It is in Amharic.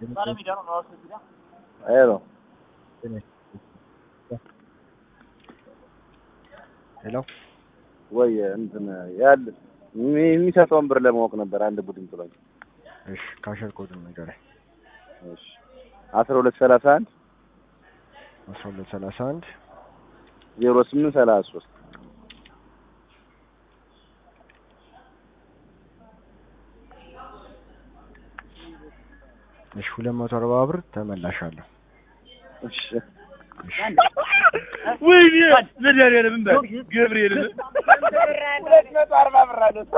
Hello. ሄሎ ወይ እንትን ያለ የሚሰጠውን ብር ለማወቅ ነበር አንድ ቡድን ጥሎኝ። እሺ ካሸር ኮዱን ንገረኝ። እሺ 1231 1231 0833 እሺ 240 ብር ተመላሻለሁ። እሺ ወይኔ መድኃኒዓለም ገብርኤል 240 ብር አለ